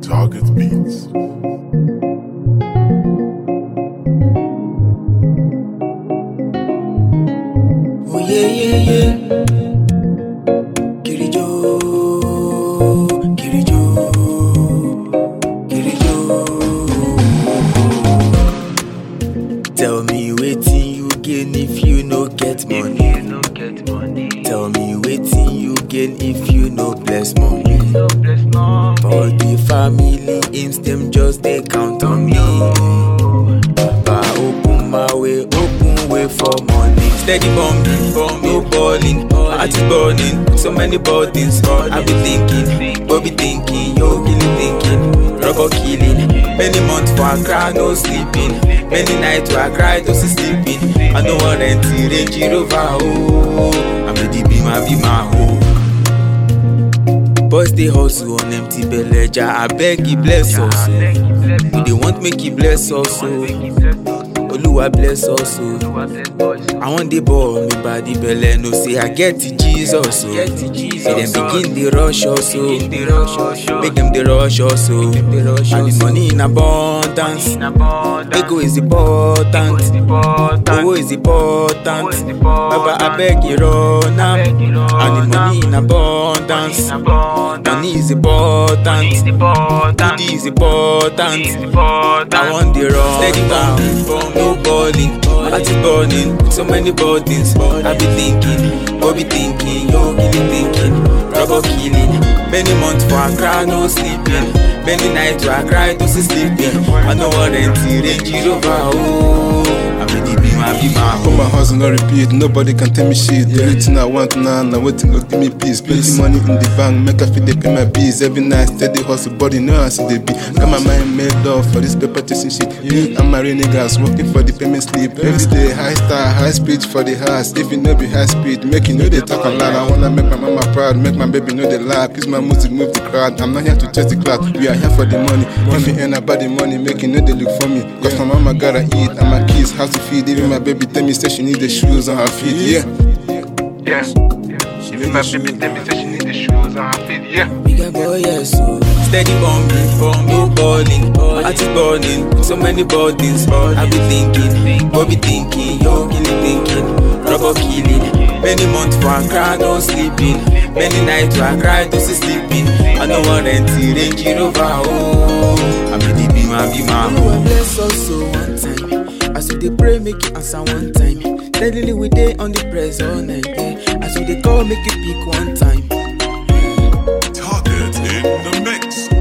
Target Beats. Oh yeah, yeah, yeah. Kirijo, Kirijo, Kirijo. Tell me wetin you gain if you no get money. Tell me wetin you gain if you no bless money. For the family aims them just they count on me. Papa open my way, open way for money. Steady bombing, no balling, heart is burning. So many burdens, I be thinking, Bobby thinking, yo killing thinking, rubber killing. Many months for I cry, no sleeping. Many nights for I cry, no sleeping. I know one empty Range Rover, oh, I'm ready be my oh. Boys they hustle on empty belly, I beg you bless us. We they want make you bless us, Oluwa bless us. I want the ball, me body belly, no say I get to Jesus, so make them begin the rush also, make them the rush also, and the money in abundance, ego is important, ego is important, Baba I beg you run am, and the money in abundance, money is important, goodie is important, I want the run, steady down, no balling, heart is burning, so many burdens, I be thinking, Bobby thinking, yo killing thinking, rubber killing. Many months for I cry, no sleeping. Many nights for I cry, no sleeping. I know what empty Range Rover, oh, I'm ready be my Put my hustle on repeat, nobody can tell me shit. The only thing I want now, waiting go give me peace. Plenty money in the bank, make a feel they pay my bills. Every night, steady hustle, body know I see they be. Got my mind made up for this paper chasing shit. Me and my niggas working for the payment slip. Every day, high star, high speed for the house. If you know be high speed, make you know they talk a lot. I wanna make my mama proud, make my baby know they laugh. Cause my music move the crowd. I'm not here to chase the cloud, we are here for the money. If you ain't about the money, make you know they look for me. Cause my mama gotta eat, and my kids have to feed. Even my baby tell me say she need the shoes on her feet, yeah. Even my baby tell me say she need the shoes on her feet, yeah. Bigger boy, yes, so steady bombing, no balling, heart is burning, so many burdens, I be thinking, Bobby thinking, yo killing thinking, rubber killing. Many months for I cry, no sleeping. Many nights for I cry, no sleeping. I know one empty Range Rover, oh, I'm ready be my oh. Bless us so one time. As we dey pray, make it answer one time. Steadily we dey on the press all night. As we dey call, make it pick one time. Target in the mix.